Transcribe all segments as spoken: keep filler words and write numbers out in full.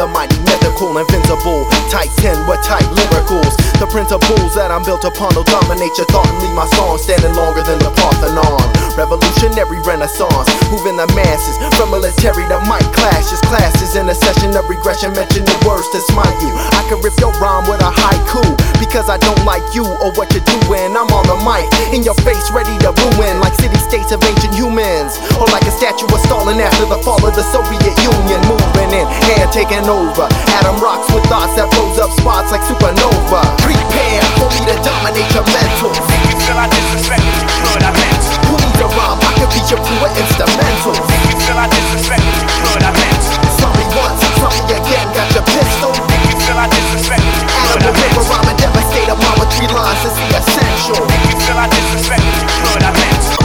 the mighty, mythical, invincible. Tight ten with tight lyricals. The principles that I'm built upon will dominate your thought and leave my song standing longer than the Parthenon. Revolutionary renaissance, moving the masses from military to mic clashes. Classes in a session of regression, mention the words to smite you. I can rip your rhyme with a haiku because I don't like you or what you're doing. I'm on the mic, in your face, ready to ruin like city-states of ancient humans, or like a statue of Stalin after the fall of the Soviet Union. Moving in, hand taking over. Atom rocks with thoughts that blows up spots like supernova. Prepare for me to dominate your mentals. Make you feel I disrespected you could, I meant to. Who needs a rhyme? I could be your pure instrumentals. Make you feel I disrespected you could, I meant to. Sorry once, sorry again, got your pistol. Make you feel I disrespected you could, I Animal meant river to. rhyme and devastate a mom with three lines, it's the essential. Make you feel I disrespected you could, I meant to.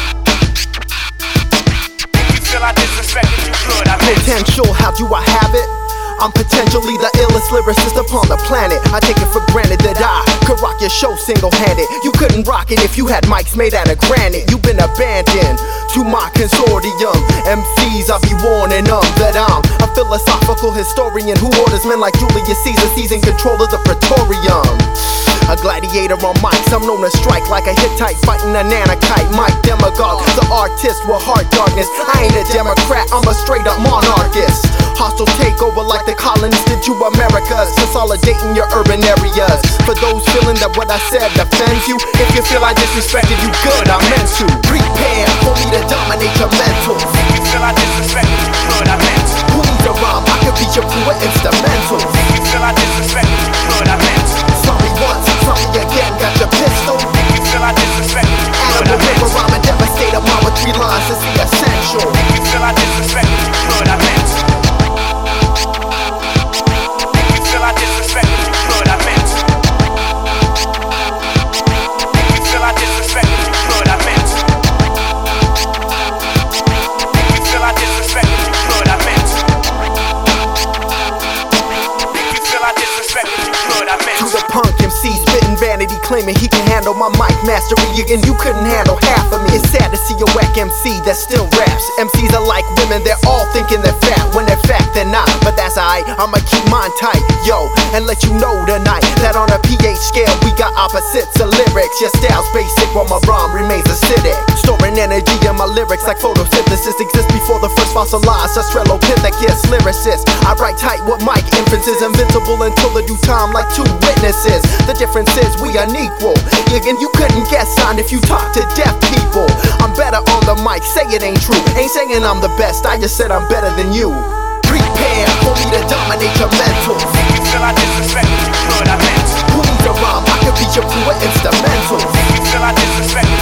Make you feel I disrespected you could, I meant to. Potential, how do I have it? I'm potentially the illest lyricist upon the planet. I take it for granted that I could rock your show single-handed. You couldn't rock it if you had mics made out of granite. You've been abandoned to my consortium. M Cs, I be warning them that I'm a philosophical historian who orders men like Julius Caesar, seizing control of the Praetorium. A gladiator on mics, I'm known to strike like a Hittite fighting a nanokite. Mike demagogue, the artist with heart darkness. I ain't a Democrat, I'm a straight up monarchist. Hostile takeover like the colonists did to Americas, consolidating your urban areas. For those feeling that what I said offends you, if you feel I disrespected you good, I meant to. Prepare for me to dominate your mentals. Make you feel I disrespected you could, I meant to. Who needs a rhyme? I could be your pure instrumentals. Make you feel I disrespected you could, I meant to. Sorry once, sorry again, got your pistol. Make you feel I disrespected you could, I Animal meant river to. rhyme and devastate a mom with three lines, it's the essential. Make you feel I disrespected you could, I meant to. Make you feel I disrespected you could, I meant to. Make you feel I disrespected you could, I meant to. Make you feel I disrespected you could, I meant to. Make you feel I disrespected you could, I meant To to. the punk M C spitting vanity, claiming he can handle my mic mastery, and you couldn't handle half of me. It's sad to see a whack M C that still raps. M Cs are like women, they're all thinking they're fat, when in fact they're not. But that's alright, I'ma keep mine tight, yo, and let you know tonight that on a pH scale we got opposites of lyrics. Your style's basic while my rhyme remains acidic. Storing energy in my lyrics like photosynthesis exists before the first fossilized Australopithecus lyricist. I write tight with mic, infants is invincible until the due time like two witnesses. The difference is we unequal, and you couldn't get signed if you talk to deaf people. I'm better on the mic, say it ain't true. Ain't saying I'm the best, I just said I'm better than you. Prepare for me to dominate your mentals. Make you feel I disrespected you could, I meant to. Who needs a rhyme? I could be your pure instrumentals. Make you feel I disrespected